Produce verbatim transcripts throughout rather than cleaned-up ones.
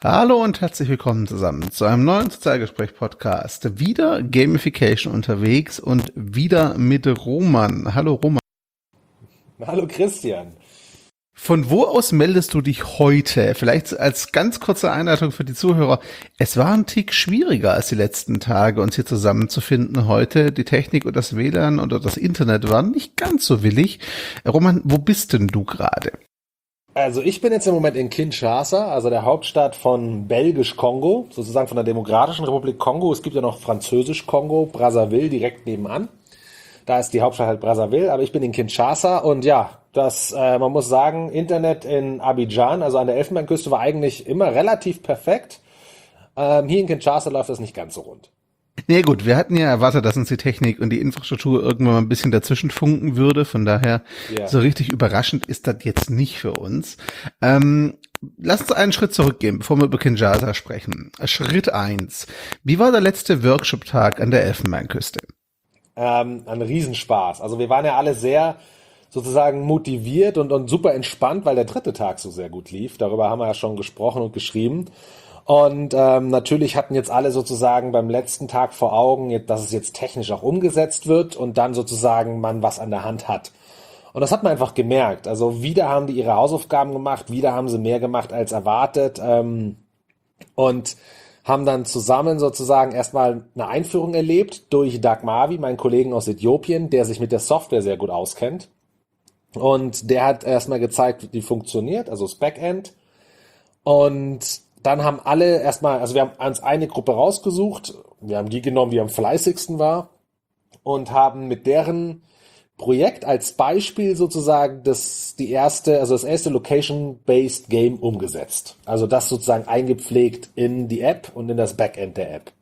Hallo und herzlich willkommen zusammen zu einem neuen Sozialgespräch-Podcast. Wieder Gamification unterwegs und wieder mit Roman. Hallo Roman. Hallo Christian. Von wo aus meldest du dich heute? Vielleicht als ganz kurze Einleitung für die Zuhörer. Es war ein Tick schwieriger als die letzten Tage, uns hier zusammenzufinden heute. Die Technik und das W L A N oder das Internet waren nicht ganz so willig. Roman, wo bist denn du gerade? Also ich bin jetzt im Moment in Kinshasa, also der Hauptstadt von Belgisch-Kongo, sozusagen von der Demokratischen Republik Kongo. Es gibt ja noch Französisch-Kongo, Brazzaville direkt nebenan. Da ist die Hauptstadt halt Brazzaville, aber ich bin in Kinshasa und ja, das, äh, man muss sagen, Internet in Abidjan, also an der Elfenbeinküste, war eigentlich immer relativ perfekt. Ähm, hier in Kinshasa läuft das nicht ganz so rund. Nee, gut, wir hatten ja erwartet, dass uns die Technik und die Infrastruktur irgendwann mal ein bisschen dazwischen funken würde. Von daher, yeah. So richtig überraschend ist das jetzt nicht für uns. Ähm, lass uns einen Schritt zurückgehen, bevor wir über Kinshasa sprechen. Schritt eins. Wie war der letzte Workshop-Tag an der Elfenbeinküste? Ähm, ein Riesenspaß. Also wir waren ja alle sehr sozusagen motiviert und, und super entspannt, weil der dritte Tag so sehr gut lief. Darüber haben wir ja schon gesprochen und geschrieben. Und ähm, natürlich hatten jetzt alle sozusagen beim letzten Tag vor Augen, dass es jetzt technisch auch umgesetzt wird und dann sozusagen man was an der Hand hat. Und das hat man einfach gemerkt. Also wieder haben die ihre Hausaufgaben gemacht, wieder haben sie mehr gemacht als erwartet ähm, und haben dann zusammen sozusagen erstmal eine Einführung erlebt durch Doug Mavi, meinen Kollegen aus Äthiopien, der sich mit der Software sehr gut auskennt. Und der hat erstmal gezeigt, wie die funktioniert, also das Backend. Und dann haben alle erstmal, also wir haben uns eine Gruppe rausgesucht, wir haben die genommen, die am fleißigsten war und haben mit deren Projekt als Beispiel sozusagen das, die erste, also das erste Location-Based Game umgesetzt. Also das sozusagen eingepflegt in die App und in das Backend der App.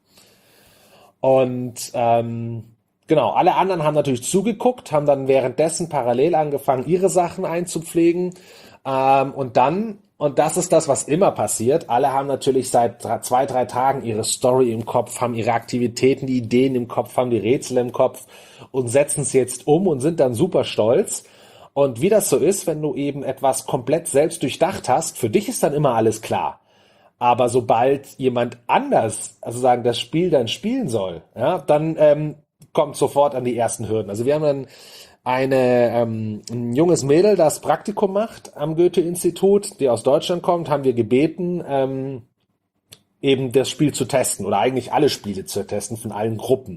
Und ähm, genau, alle anderen haben natürlich zugeguckt, haben dann währenddessen parallel angefangen, ihre Sachen einzupflegen ähm, und dann Und das ist das, was immer passiert. Alle haben natürlich seit zwei, drei Tagen ihre Story im Kopf, haben ihre Aktivitäten, die Ideen im Kopf, haben die Rätsel im Kopf und setzen es jetzt um und sind dann super stolz. Und wie das so ist, wenn du eben etwas komplett selbst durchdacht hast, für dich ist dann immer alles klar. Aber sobald jemand anders, also sagen, das Spiel dann spielen soll, ja, dann ähm, kommt sofort an die ersten Hürden. Also wir haben dann Eine, ähm, ein junges Mädel, das Praktikum macht am Goethe-Institut, die aus Deutschland kommt, haben wir gebeten, ähm, eben das Spiel zu testen oder eigentlich alle Spiele zu testen von allen Gruppen.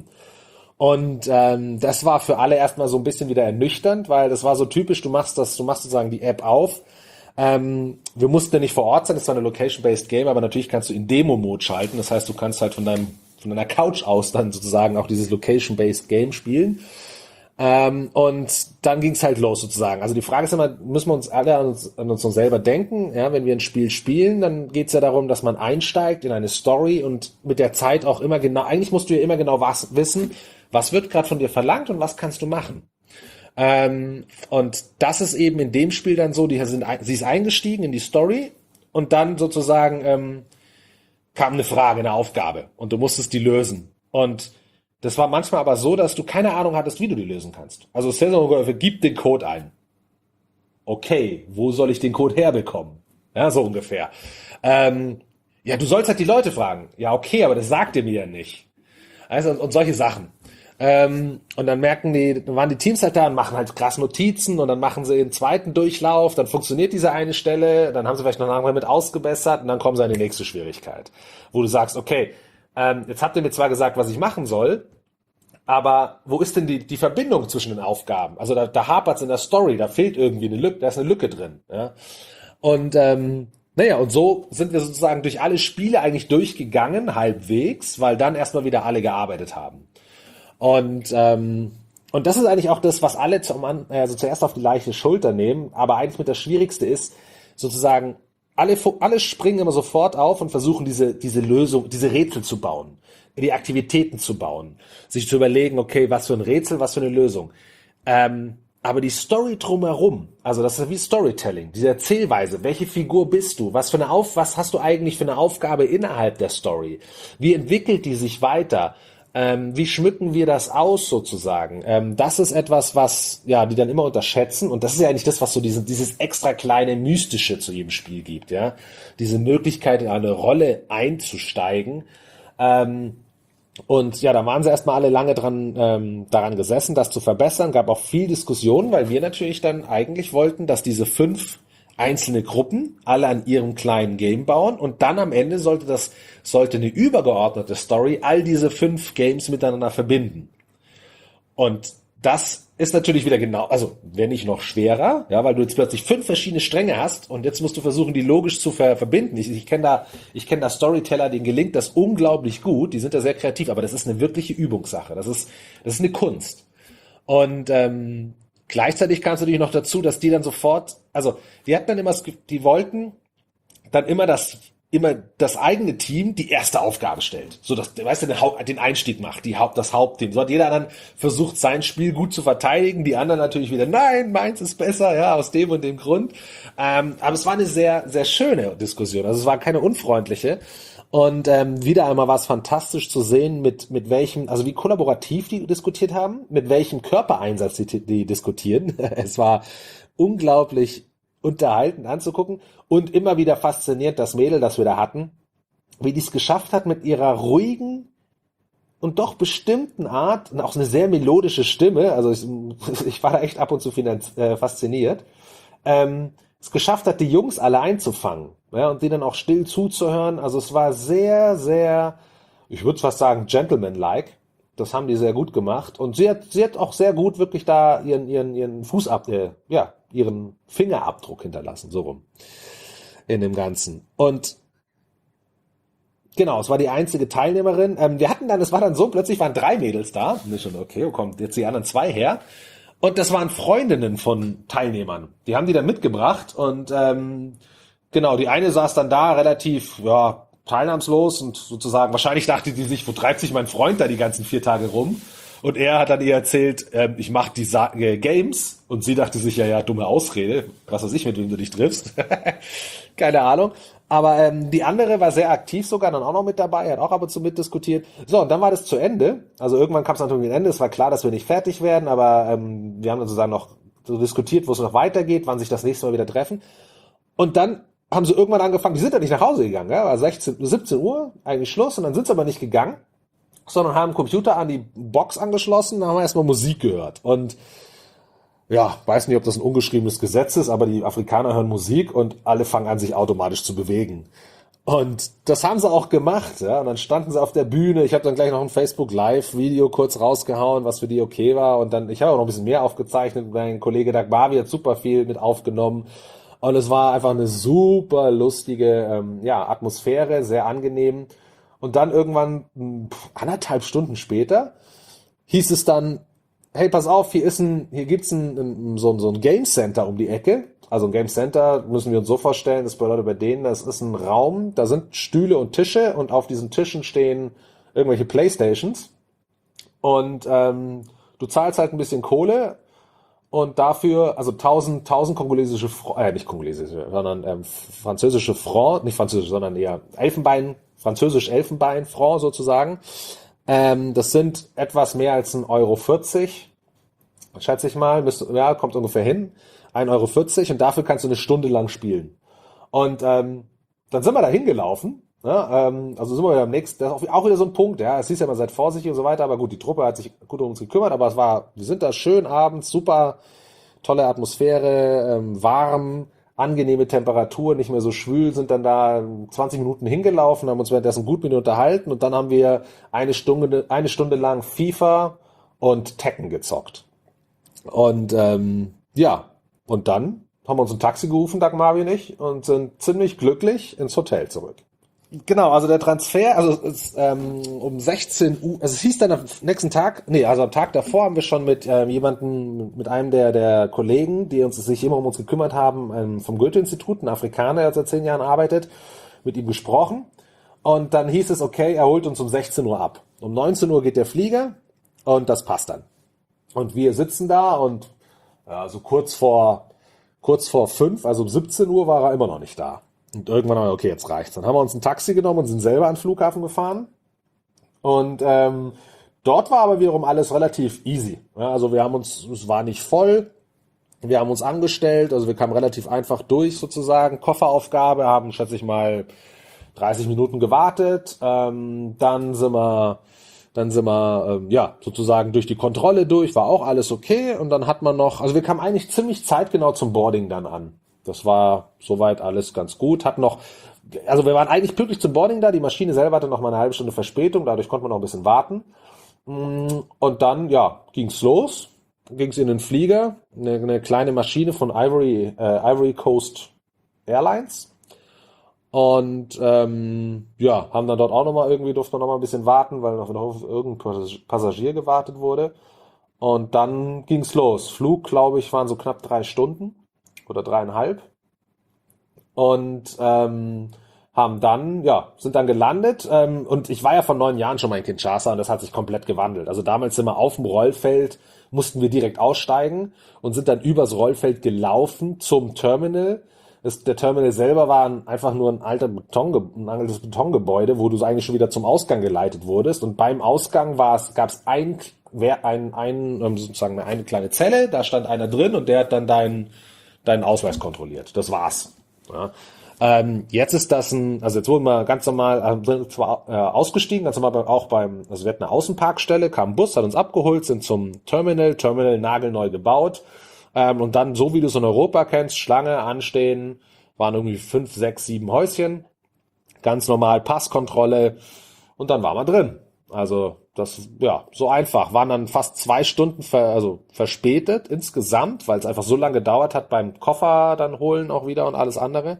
Und ähm, das war für alle erstmal so ein bisschen wieder ernüchternd, weil das war so typisch, du machst das, du machst sozusagen die App auf. Ähm, wir mussten ja nicht vor Ort sein, das war eine Location-Based Game, aber natürlich kannst du in Demo-Mode schalten. Das heißt, du kannst halt von deinem, von deiner Couch aus dann sozusagen auch dieses Location-Based Game spielen. Ähm, und dann ging's halt los sozusagen. Also die Frage ist immer, müssen wir uns alle an uns, an uns selber denken? Ja, wenn wir ein Spiel spielen, dann geht's ja darum, dass man einsteigt in eine Story und mit der Zeit auch immer genau, eigentlich musst du ja immer genau was wissen, was wird gerade von dir verlangt und was kannst du machen. Ähm, und das ist eben in dem Spiel dann so, die sind, sie ist eingestiegen in die Story und dann sozusagen ähm, kam eine Frage, eine Aufgabe und du musstest die lösen. Und das war manchmal aber so, dass du keine Ahnung hattest, wie du die lösen kannst. Also Sensor gib den Code ein. Okay, wo soll ich den Code herbekommen? Ja, so ungefähr. Ähm, ja, du sollst halt die Leute fragen. Ja, okay, aber das sagt ihr mir ja nicht. Also, und, und solche Sachen. Ähm, und dann merken die, dann waren die Teams halt da und machen halt krass Notizen und dann machen sie den zweiten Durchlauf, dann funktioniert diese eine Stelle, dann haben sie vielleicht noch eine andere mit ausgebessert und dann kommen sie an die nächste Schwierigkeit. Wo du sagst, okay, Ähm, jetzt habt ihr mir zwar gesagt, was ich machen soll, aber wo ist denn die, die Verbindung zwischen den Aufgaben? Also da, da hapert es in der Story, da fehlt irgendwie eine Lücke, da ist eine Lücke drin. Ja? Und ähm, naja, und so sind wir sozusagen durch alle Spiele eigentlich durchgegangen, halbwegs, weil dann erstmal wieder alle gearbeitet haben. Und ähm, und das ist eigentlich auch das, was alle zum, also zuerst auf die leichte Schulter nehmen, aber eigentlich mit das Schwierigste ist, sozusagen Alle, alle springen immer sofort auf und versuchen diese, diese Lösung, diese Rätsel zu bauen, die Aktivitäten zu bauen, sich zu überlegen, okay, was für ein Rätsel, was für eine Lösung. Ähm, aber die Story drumherum, also das ist wie Storytelling, diese Erzählweise, welche Figur bist du, was für eine Auf, was hast du eigentlich für eine Aufgabe innerhalb der Story, wie entwickelt die sich weiter, Ähm, wie schmücken wir das aus sozusagen? Ähm, das ist etwas, was ja die dann immer unterschätzen, und das ist ja eigentlich das, was so diesen, dieses extra kleine Mystische zu jedem Spiel gibt, ja, diese Möglichkeit, in eine Rolle einzusteigen. Ähm, und ja, da waren sie erstmal alle lange dran ähm, daran gesessen, das zu verbessern. Gab auch viel Diskussion, weil wir natürlich dann eigentlich wollten, dass diese fünf einzelne Gruppen alle an ihrem kleinen Game bauen, und dann am Ende sollte das sollte eine übergeordnete Story all diese fünf Games miteinander verbinden. Und das ist natürlich wieder genau, also wenn nicht noch schwerer, ja, weil du jetzt plötzlich fünf verschiedene Stränge hast und jetzt musst du versuchen, die logisch zu ver- verbinden. Ich, ich kenne da, ich kenne da Storyteller, denen gelingt das unglaublich gut. Die sind da sehr kreativ, aber das ist eine wirkliche Übungssache. Das ist, das ist eine Kunst. Und ähm, gleichzeitig kam es natürlich noch dazu, dass die dann sofort, also die hatten dann immer, die wollten dann immer das, immer das eigene Team die erste Aufgabe stellt, so dass, weißt du, den, Haupt, den Einstieg macht, die Haupt, das Hauptteam. So hat jeder dann versucht, sein Spiel gut zu verteidigen, die anderen natürlich wieder, nein, meins ist besser, ja, aus dem und dem Grund. Ähm, aber es war eine sehr, sehr schöne Diskussion. Also es war keine unfreundliche. Und ähm, wieder einmal war es fantastisch zu sehen, mit mit welchem, also wie kollaborativ die diskutiert haben, mit welchem Körpereinsatz die, die diskutieren. Es war unglaublich unterhaltend anzugucken und immer wieder faszinierend, das Mädel, das wir da hatten, wie die es geschafft hat, mit ihrer ruhigen und doch bestimmten Art und auch eine sehr melodische Stimme, also ich, ich war da echt ab und zu finanz, äh, fasziniert, ähm, es geschafft hat, die Jungs alle einzufangen, ja, und denen auch still zuzuhören. Also es war sehr, sehr, ich würde fast sagen, gentleman-like. Das haben die sehr gut gemacht. Und sie hat, sie hat auch sehr gut wirklich da ihren, ihren, ihren Fußab, äh, ja, ihren Fingerabdruck hinterlassen, so rum, in dem Ganzen. Und genau, es war die einzige Teilnehmerin. Ähm, wir hatten dann, es war dann so, plötzlich waren drei Mädels da. Und ich schon, okay, wo kommt jetzt die anderen zwei her? Und das waren Freundinnen von Teilnehmern. Die haben die dann mitgebracht und ähm, genau, die eine saß dann da relativ, ja, teilnahmslos und sozusagen, wahrscheinlich dachte die sich, wo treibt sich mein Freund da die ganzen vier Tage rum? Und er hat dann ihr erzählt, ähm, ich mache die Sa- äh, Games, und sie dachte sich, ja, ja, dumme Ausrede, was weiß ich, mit wem du dich triffst. Keine Ahnung. Aber ähm, die andere war sehr aktiv sogar, dann auch noch mit dabei, hat auch ab und zu mitdiskutiert. So, und dann war das zu Ende. Also irgendwann kam es natürlich ein Ende. Es war klar, dass wir nicht fertig werden, aber ähm, wir haben dann sozusagen noch so diskutiert, wo es noch weitergeht, wann sich das nächste Mal wieder treffen. Und dann haben sie irgendwann angefangen, die sind dann nicht nach Hause gegangen, ja, war sechzehn, siebzehn Uhr, eigentlich Schluss, und dann sind sie aber nicht gegangen, sondern haben Computer an die Box angeschlossen, dann haben wir erstmal Musik gehört. Und ja, weiß nicht, ob das ein ungeschriebenes Gesetz ist, aber die Afrikaner hören Musik und alle fangen an, sich automatisch zu bewegen. Und das haben sie auch gemacht, ja. Und dann standen sie auf der Bühne. Ich habe dann gleich noch ein Facebook Live Video kurz rausgehauen, was für die okay war. Und dann, ich habe auch noch ein bisschen mehr aufgezeichnet. Mein Kollege Dagbavi hat super viel mit aufgenommen. Und es war einfach eine super lustige, ähm, ja, Atmosphäre, sehr angenehm. Und dann irgendwann pff, anderthalb Stunden später hieß es dann, hey, pass auf, hier ist ein, hier gibt's ein, ein, so, so ein Game Center um die Ecke. Also ein Game Center müssen wir uns so vorstellen, das bedeutet bei denen, das ist ein Raum, da sind Stühle und Tische und auf diesen Tischen stehen irgendwelche Playstations. Und ähm, du zahlst halt ein bisschen Kohle und dafür, also tausend, tausend kongolesische, Fr- äh, nicht kongolesische, sondern ähm, französische Franc, nicht französisch, sondern eher Elfenbein, französisch Elfenbein Franc sozusagen. Ähm, das sind etwas mehr als ein Euro vierzig, schätze ich mal, müsste, ja, kommt ungefähr hin, ein Euro vierzig, und dafür kannst du eine Stunde lang spielen. Und ähm, dann sind wir da hingelaufen, ja, ähm, also sind wir wieder am nächsten, das ist auch wieder so ein Punkt, ja, es hieß ja, man seid vorsichtig und so weiter, aber gut, die Truppe hat sich gut um uns gekümmert, aber es war, wir sind da schön abends, super tolle Atmosphäre, ähm, warm, angenehme Temperatur, nicht mehr so schwül, sind dann da zwanzig Minuten hingelaufen, haben uns währenddessen gut mit ihnen unterhalten, und dann haben wir eine Stunde, eine Stunde lang FIFA und Tekken gezockt. Und ähm, ja, und dann haben wir uns ein Taxi gerufen, Dagmar und ich, und sind ziemlich glücklich ins Hotel zurück. Genau, also der Transfer, also es, ähm, um sechzehn Uhr, also es hieß dann am nächsten Tag, nee, also am Tag davor haben wir schon mit ähm, jemandem, mit einem der der Kollegen, die uns sich immer um uns gekümmert haben, ähm, vom Goethe-Institut, ein Afrikaner, der seit zehn Jahren arbeitet, mit ihm gesprochen. Und dann hieß es, okay, er holt uns um sechzehn Uhr ab. Um neunzehn Uhr geht der Flieger und das passt dann. Und wir sitzen da und ja, so kurz vor kurz vor fünf, also um siebzehn Uhr war er immer noch nicht da. Und irgendwann haben wir, okay, jetzt reicht's. Dann haben wir uns ein Taxi genommen und sind selber an den Flughafen gefahren. Und ähm, Dort war aber wiederum alles relativ easy. Ja, also wir haben uns, es war nicht voll, wir haben uns angestellt, also wir kamen relativ einfach durch sozusagen. Kofferaufgabe, haben, schätze ich mal, dreißig Minuten gewartet. Ähm, dann sind wir, dann sind wir, ähm, ja, sozusagen durch die Kontrolle durch, war auch alles okay. Und dann hat man noch, also wir kamen eigentlich ziemlich zeitgenau zum Boarding dann an. Das war soweit alles ganz gut. Hatten noch, also wir waren eigentlich pünktlich zum Boarding da. Die Maschine selber hatte noch mal eine halbe Stunde Verspätung, dadurch konnte man noch ein bisschen warten. Und dann, ja, ging's los. Ging's in den Flieger, eine, eine kleine Maschine von Ivory, äh, Ivory Coast Airlines. Und ähm, ja, haben dann dort auch nochmal irgendwie, durften wir nochmal ein bisschen warten, weil noch auf irgendein Passagier gewartet wurde. Und dann ging's los. Flug, glaube ich, waren so knapp drei Stunden oder dreieinhalb. Und ähm, haben dann, ja, sind dann gelandet. Ähm, und ich war ja vor neun Jahren schon mal in Kinshasa und das hat sich komplett gewandelt. Also damals sind wir auf dem Rollfeld, mussten wir direkt aussteigen und sind dann übers Rollfeld gelaufen zum Terminal. Das, der Terminal selber war ein, einfach nur ein alter Beton, ein altes Betongebäude, wo du eigentlich schon wieder zum Ausgang geleitet wurdest. Und beim Ausgang war es, gab es ein, ein, ein, sozusagen eine kleine Zelle, da stand einer drin und der hat dann deinen, deinen Ausweis kontrolliert. Das war's. Ja. Ähm, jetzt ist das ein, also jetzt wurden wir ganz normal, äh, zwar äh, ausgestiegen, ganz normal auch beim, also wir hatten eine Außenparkstelle, kam ein Bus, hat uns abgeholt, sind zum Terminal, Terminal nagelneu gebaut, ähm, und dann, so wie du es in Europa kennst, Schlange, anstehen, waren irgendwie fünf, sechs, sieben Häuschen, ganz normal Passkontrolle und dann waren wir drin. Also das, ja, so einfach, waren dann fast zwei Stunden ver, also verspätet insgesamt, weil es einfach so lange gedauert hat beim Koffer dann holen auch wieder und alles andere.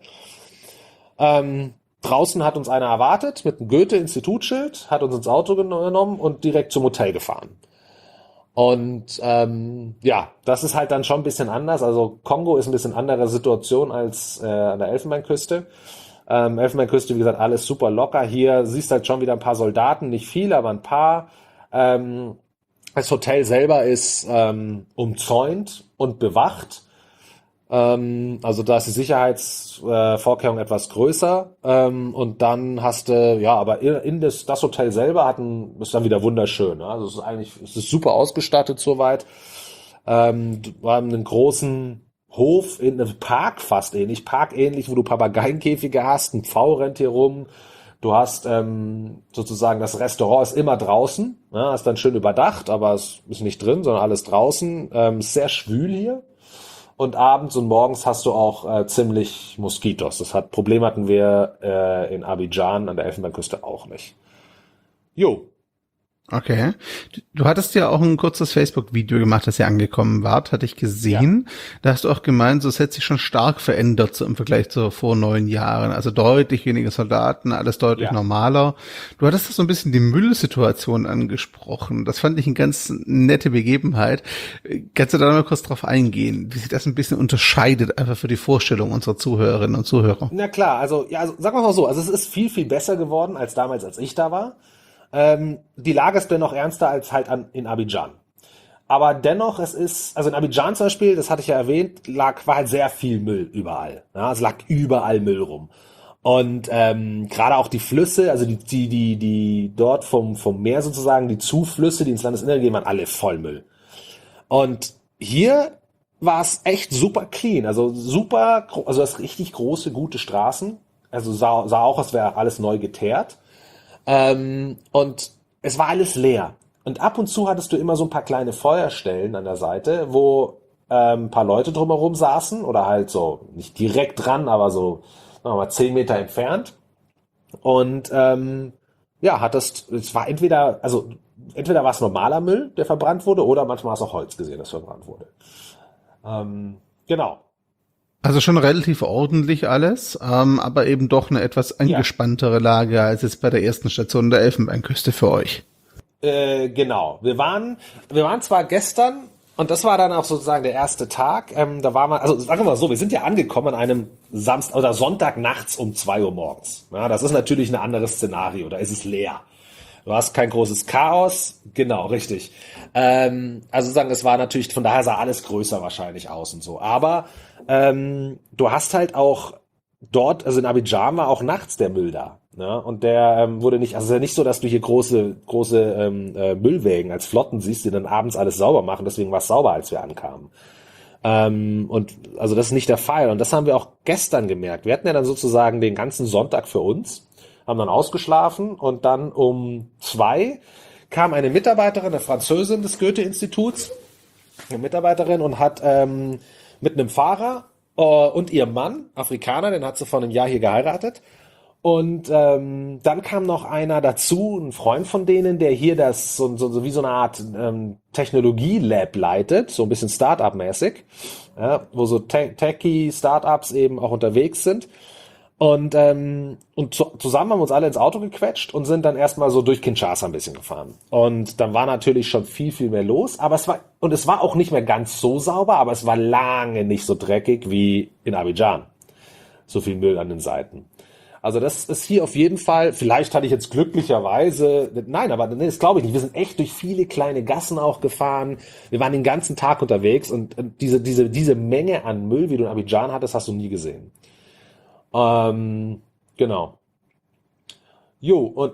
Ähm, draußen hat uns einer erwartet mit einem Goethe-Institutsschild, hat uns ins Auto genommen und direkt zum Hotel gefahren. Und ähm, ja, das ist halt dann schon ein bisschen anders. Also Kongo ist ein bisschen andere Situation als äh, an der Elfenbeinküste. Ähm, Elfenbeinküste, wie gesagt, alles super locker. Hier siehst halt schon wieder ein paar Soldaten, nicht viele, aber ein paar. Ähm, das Hotel selber ist ähm, umzäunt und bewacht. Ähm, also da ist die Sicherheitsvorkehrung äh, etwas größer. Ähm, und dann hast du, ja, aber in, in das, das Hotel selber hat ein, ist dann wieder wunderschön. Ne? Also es ist eigentlich, es ist super ausgestattet soweit. Ähm, wir haben einen großen Hof, in einem Park fast ähnlich, parkähnlich, wo du Papageienkäfige hast, ein Pfau rennt hier rum. Du hast ähm, sozusagen, das Restaurant ist immer draußen, ne? Ist dann schön überdacht, aber es ist nicht drin, sondern alles draußen. Ähm, sehr schwül hier. Und abends und morgens hast du auch äh, ziemlich Moskitos. Das hat Problem hatten wir äh, in Abidjan an der Elfenbeinküste auch nicht. Jo. Okay. Du, du hattest ja auch ein kurzes Facebook-Video gemacht, das ihr angekommen wart, hatte ich gesehen. Ja. Da hast du auch gemeint, so es hat sich schon stark verändert so im Vergleich zu vor neun Jahren. Also deutlich weniger Soldaten, alles deutlich ja. normaler. Du hattest das so ein bisschen die Müllsituation angesprochen. Das fand ich eine ganz nette Begebenheit. Kannst du da mal kurz drauf eingehen, wie sich das ein bisschen unterscheidet, einfach für die Vorstellung unserer Zuhörerinnen und Zuhörer? Na klar, also ja, also, sagen wir mal so, also es ist viel, viel besser geworden als damals, als ich da war. Ähm, die Lage ist dennoch ernster als halt an, in Abidjan. Aber dennoch, es ist, also in Abidjan zum Beispiel, das hatte ich ja erwähnt, lag, war halt sehr viel Müll überall. Ja, es lag überall Müll rum. Und ähm, gerade auch die Flüsse, also die, die, die, die dort vom, vom Meer sozusagen, die Zuflüsse, die ins Landesinnere gehen, waren alle voll Müll. Und hier war es echt super clean, also super, also das richtig große, gute Straßen. Also sah, sah auch, als wäre alles neu geteert. Ähm, und es war alles leer. Und ab und zu hattest du immer so ein paar kleine Feuerstellen an der Seite, wo ähm, ein paar Leute drumherum saßen oder halt so, nicht direkt dran, aber so, sagen wir mal, zehn Meter entfernt. Und ähm, ja, hattest, es war entweder, also entweder war es normaler Müll, der verbrannt wurde, oder manchmal hast du auch Holz gesehen, das verbrannt wurde. Ähm, genau. Also schon relativ ordentlich alles, ähm, aber eben doch eine etwas angespanntere Lage als jetzt bei der ersten Station der Elfenbeinküste für euch. Äh, genau. Wir waren, wir waren zwar gestern, und das war dann auch sozusagen der erste Tag, ähm, da war man, also sagen wir mal so, wir sind ja angekommen an einem Samstag oder Sonntag nachts um zwei Uhr morgens. Ja, das ist natürlich ein anderes Szenario, da ist es leer. Du hast kein großes Chaos, genau, richtig. Ähm, also sagen, es war natürlich, von daher sah alles größer wahrscheinlich aus und so. Aber ähm, du hast halt auch dort, also in Abidjan war auch nachts der Müll da. Ja, und der ähm, wurde nicht, also es ist ja nicht so, dass du hier große, große ähm, äh, Müllwägen als Flotten siehst, die dann abends alles sauber machen, deswegen war es sauber, als wir ankamen. Ähm, und also das ist nicht der Fall. Und das haben wir auch gestern gemerkt. Wir hatten ja dann sozusagen den ganzen Sonntag für uns, haben dann ausgeschlafen und dann um zwei kam eine Mitarbeiterin, eine Französin des Goethe-Instituts, eine Mitarbeiterin und hat ähm, mit einem Fahrer äh, und ihrem Mann, Afrikaner, den hat sie vor einem Jahr hier geheiratet. Und ähm, dann kam noch einer dazu, ein Freund von denen, der hier das so, so, so wie so eine Art ähm, Technologie-Lab leitet, so ein bisschen Start-up-mäßig, ja, wo so Te- Techie-Startups eben auch unterwegs sind. Und ähm, und zu, zusammen haben wir uns alle ins Auto gequetscht und sind dann erstmal so durch Kinshasa ein bisschen gefahren. Und dann war natürlich schon viel, viel mehr los, aber es war, und es war auch nicht mehr ganz so sauber, aber es war lange nicht so dreckig wie in Abidjan. So viel Müll an den Seiten. Also das ist hier auf jeden Fall, vielleicht hatte ich jetzt glücklicherweise, nein, aber nee, das glaube ich nicht. Wir sind echt durch viele kleine Gassen auch gefahren. Wir waren den ganzen Tag unterwegs und diese, diese, diese Menge an Müll, wie du in Abidjan hattest, hast du nie gesehen. Ähm, genau. Jo, und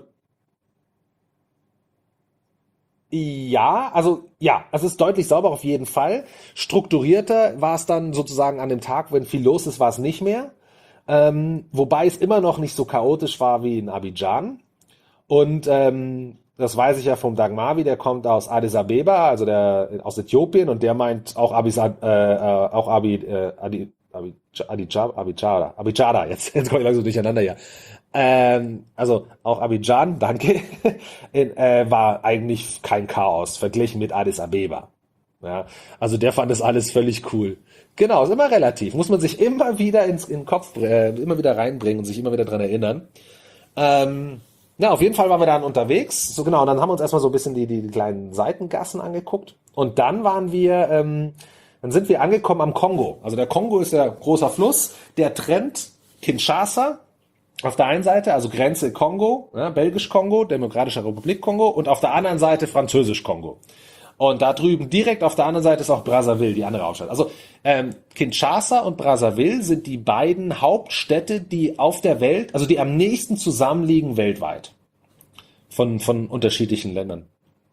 ja, also ja, es ist deutlich sauberer auf jeden Fall. Strukturierter war es dann sozusagen an dem Tag, wenn viel los ist, war es nicht mehr. Ähm, wobei es immer noch nicht so chaotisch war wie in Abidjan. Und ähm, das weiß ich ja vom Dagmavi, der kommt aus Addis Abeba, also der aus Äthiopien, und der meint auch Abis, äh, äh, auch Abi, äh, Adi, Abi, Abidjan, Abidjada, Abidjada, jetzt, jetzt komme ich langsam durcheinander hier. Ähm, also auch Abidjan, danke, in, äh, war eigentlich kein Chaos verglichen mit Addis Abeba. Ja, also der fand das alles völlig cool. Genau, ist immer relativ. Muss man sich immer wieder ins in den Kopf, äh, immer wieder reinbringen und sich immer wieder dran erinnern. Ähm, ja, auf jeden Fall waren wir dann unterwegs. So genau, und dann haben wir uns erstmal so ein bisschen die, die, die kleinen Seitengassen angeguckt. Und dann waren wir, ähm, dann sind wir angekommen am Kongo. Also der Kongo ist ja großer Fluss, der trennt Kinshasa auf der einen Seite, also Grenze Kongo, ja, Belgisch-Kongo, Demokratische Republik Kongo, und auf der anderen Seite Französisch-Kongo. Und da drüben direkt auf der anderen Seite ist auch Brazzaville, die andere Hauptstadt. Also ähm, Kinshasa und Brazzaville sind die beiden Hauptstädte, die auf der Welt, also die am nächsten zusammenliegen weltweit. Von, von unterschiedlichen Ländern.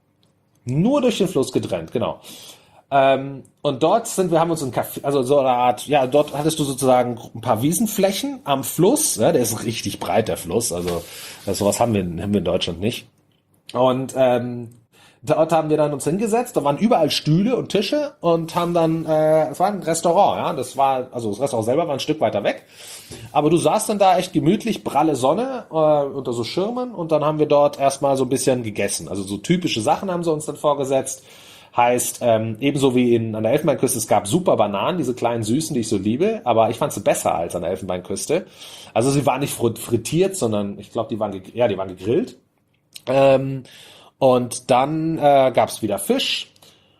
Nur durch den Fluss getrennt, genau. Ähm, und dort sind wir, haben uns ein Café, also so eine Art, ja, dort hattest du sozusagen ein paar Wiesenflächen am Fluss, ja, der ist richtig breit, der Fluss, also sowas haben wir, haben wir in Deutschland nicht. Und ähm, dort haben wir dann uns hingesetzt, da waren überall Stühle und Tische und haben dann, äh, es war ein Restaurant, ja, das war, also das Restaurant selber war ein Stück weiter weg, aber du saßt dann da echt gemütlich, pralle Sonne, äh, unter so Schirmen, und dann haben wir dort erstmal so ein bisschen gegessen, also so typische Sachen haben sie uns dann vorgesetzt, heißt, ähm, ebenso wie in, an der Elfenbeinküste, es gab super Bananen, diese kleinen Süßen, die ich so liebe, aber ich fand sie besser als an der Elfenbeinküste, also sie waren nicht frittiert, sondern ich glaube, die waren, ge- ja, die waren gegrillt, ähm, und dann äh, gab es wieder Fisch,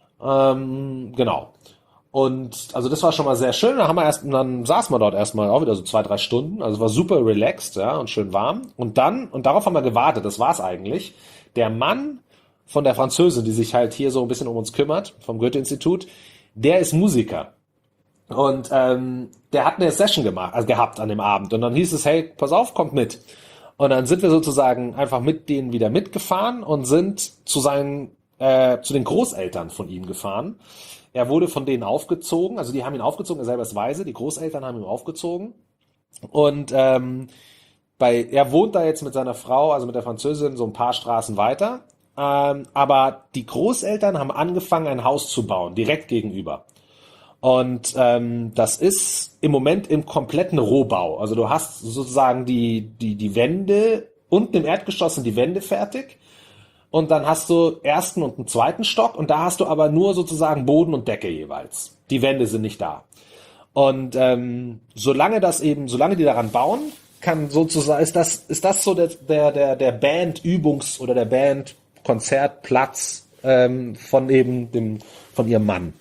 ähm, genau. Und also das war schon mal sehr schön. Dann haben wir erst, dann saßen wir dort erstmal auch wieder so zwei, drei Stunden. Also es war super relaxed, ja, und schön warm. Und dann, und darauf haben wir gewartet, das war's eigentlich. Der Mann von der Französin, die sich halt hier so ein bisschen um uns kümmert, vom Goethe-Institut, der ist Musiker. Und ähm, der hat eine Session gemacht, also gehabt an dem Abend. Und dann hieß es, hey, pass auf, kommt mit. Und dann sind wir sozusagen einfach mit denen wieder mitgefahren und sind zu seinen, äh, zu den Großeltern von ihm gefahren. Er wurde von denen aufgezogen, also die haben ihn aufgezogen, er selber ist Waise, die Großeltern haben ihn aufgezogen. Und ähm, bei, er wohnt da jetzt mit seiner Frau, also mit der Französin, so ein paar Straßen weiter. Ähm, aber die Großeltern haben angefangen, ein Haus zu bauen, direkt gegenüber. Und ähm, das ist im Moment im kompletten Rohbau. Also du hast sozusagen die die die Wände, unten im Erdgeschoss sind die Wände fertig. Und dann hast du ersten und einen zweiten Stock. Und da hast du aber nur sozusagen Boden und Decke jeweils. Die Wände sind nicht da. Und ähm, solange das eben, solange die daran bauen, kann sozusagen, ist das ist das so der der der der Band-Übungs- oder der Band-Konzertplatz ähm, von eben dem von ihrem Mann.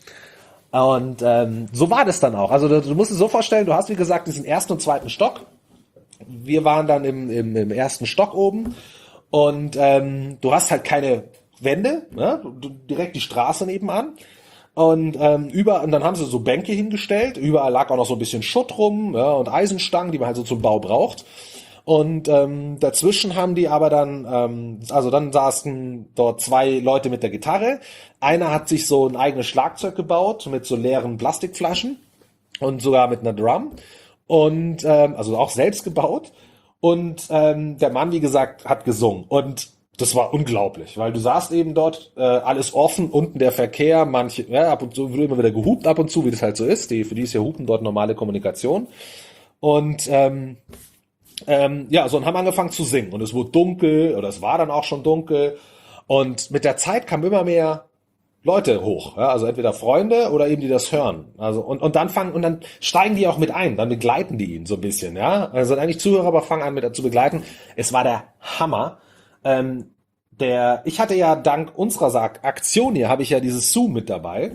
Und ähm, so war das dann auch. Also du, du musst es so vorstellen, du hast wie gesagt diesen ersten und zweiten Stock. Wir waren dann im, im, im ersten Stock oben und ähm, du hast halt keine Wände, ne? Du, direkt die Straße nebenan. Und ähm, über und dann haben sie so Bänke hingestellt. Überall lag auch noch so ein bisschen Schutt rum, ja, und Eisenstangen, die man halt so zum Bau braucht. Und ähm, dazwischen haben die aber dann, ähm, also dann saßen dort zwei Leute mit der Gitarre. Einer hat sich so ein eigenes Schlagzeug gebaut mit so leeren Plastikflaschen und sogar mit einer Drum. Und ähm, also auch selbst gebaut. Und ähm, der Mann, wie gesagt, hat gesungen. Und das war unglaublich, weil du saßt eben dort, äh, alles offen, unten der Verkehr, manche, ja, ab und zu wird immer wieder gehupt, ab und zu, wie das halt so ist. Die, für die ist ja Hupen dort normale Kommunikation. Und ähm, ähm, ja, so und haben angefangen zu singen. Und es wurde dunkel, oder es war dann auch schon dunkel. Und mit der Zeit kamen immer mehr Leute hoch, ja, also entweder Freunde oder eben die das hören. Also und und dann fangen und dann steigen die auch mit ein, dann begleiten die ihn so ein bisschen, ja. Also eigentlich Zuhörer, aber fangen an mit zu begleiten. Es war der Hammer. Ähm, der, ich hatte ja dank unserer Aktion hier habe ich ja dieses Zoom mit dabei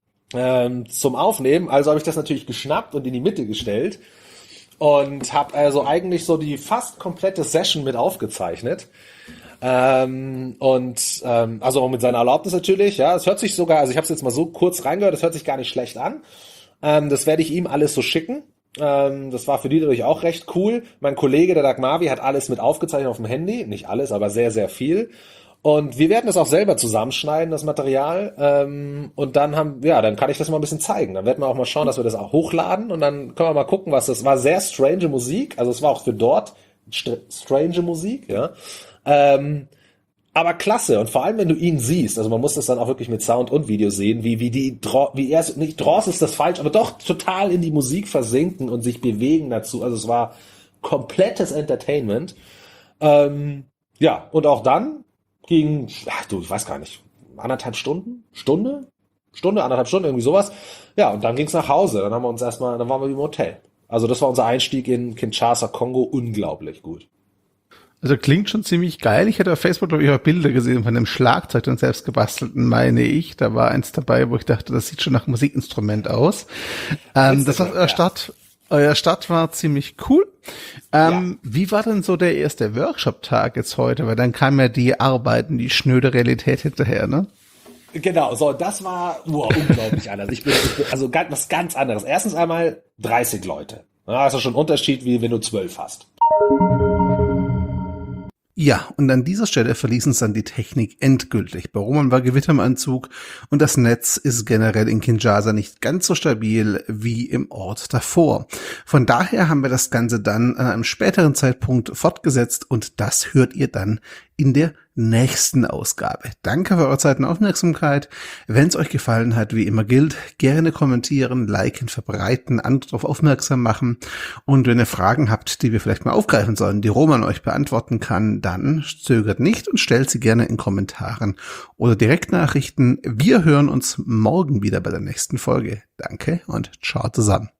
ähm, zum Aufnehmen. Also habe ich das natürlich geschnappt und in die Mitte gestellt und habe also eigentlich so die fast komplette Session mit aufgezeichnet. Ähm, und ähm, also auch mit seiner Erlaubnis natürlich, ja, es hört sich sogar, also ich habe es jetzt mal so kurz reingehört, es hört sich gar nicht schlecht an. Ähm, das werde ich ihm alles so schicken. Ähm, das war für die natürlich auch recht cool. Mein Kollege, der Dagmavi, hat alles mit aufgezeichnet auf dem Handy, nicht alles, aber sehr, sehr viel. Und wir werden das auch selber zusammenschneiden, das Material. Ähm, und dann haben, ja, dann kann ich das mal ein bisschen zeigen. Dann werden wir auch mal schauen, dass wir das auch hochladen und dann können wir mal gucken, was das war. Sehr strange Musik, also es war auch für dort st- strange Musik, ja. Ähm, aber klasse und vor allem wenn du ihn siehst, also man muss das dann auch wirklich mit Sound und Video sehen, wie wie die wie er nicht Dross ist das falsch, aber doch total in die Musik versinken und sich bewegen dazu. Also es war komplettes Entertainment. Ähm, ja und auch dann ging, ach du, ich weiß gar nicht, anderthalb Stunden, Stunde, Stunde, anderthalb Stunden irgendwie sowas. Ja und dann ging's nach Hause. Dann haben wir uns erstmal, dann waren wir im Hotel. Also das war unser Einstieg in Kinshasa, Kongo, unglaublich gut. Also klingt schon ziemlich geil. Ich hatte auf Facebook, glaube ich, auch Bilder gesehen von dem Schlagzeug, den selbst gebastelten, meine ich. Da war eins dabei, wo ich dachte, das sieht schon nach Musikinstrument aus. Ähm, das heißt, euer Start, euer Start war ziemlich cool. Ähm, ja. Wie war denn so der erste Workshop-Tag jetzt heute? Weil dann kam ja die Arbeiten, die schnöde Realität hinterher, ne? Genau, so, das war wow, unglaublich anders. Ich bin, ich bin also ganz, was ganz anderes. Erstens einmal dreißig Leute. Ja, das ist schon ein Unterschied, wie wenn du zwölf hast. Ja, und an dieser Stelle verließ uns dann die Technik endgültig. Bei Roman war Gewitter im Anzug und das Netz ist generell in Kinshasa nicht ganz so stabil wie im Ort davor. Von daher haben wir das Ganze dann an einem späteren Zeitpunkt fortgesetzt und das hört ihr dann in der nächsten Ausgabe. Danke für eure Zeit und Aufmerksamkeit. Wenn es euch gefallen hat, wie immer gilt, gerne kommentieren, liken, verbreiten, andere darauf aufmerksam machen. Und wenn ihr Fragen habt, die wir vielleicht mal aufgreifen sollen, die Roman euch beantworten kann, dann zögert nicht und stellt sie gerne in Kommentaren oder Direktnachrichten. Wir hören uns morgen wieder bei der nächsten Folge. Danke und ciao zusammen.